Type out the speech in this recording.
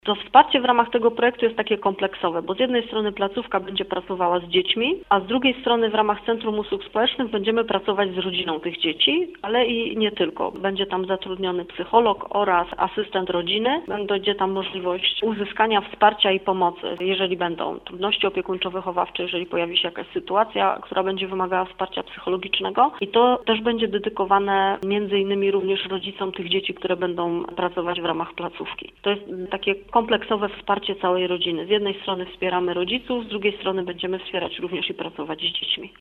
To wsparcie w ramach tego projektu jest takie kompleksowe, bo z jednej strony placówka będzie pracowała z dziećmi, a z drugiej strony w ramach Centrum Usług Społecznych będziemy pracować z rodziną tych dzieci, ale i nie tylko. Będzie tam zatrudniony psycholog oraz asystent rodziny. Będzie tam możliwość uzyskania wsparcia i pomocy, jeżeli będą trudności opiekuńczo-wychowawcze, jeżeli pojawi się jakaś sytuacja, która będzie wymagała wsparcia psychologicznego. I to też będzie dedykowane między innymi również rodzicom tych dzieci, które będą pracować w ramach placówki. To jest takie kompleksowe wsparcie całej rodziny. Z jednej strony wspieramy rodziców, z drugiej strony będziemy wspierać również i pracować z dziećmi.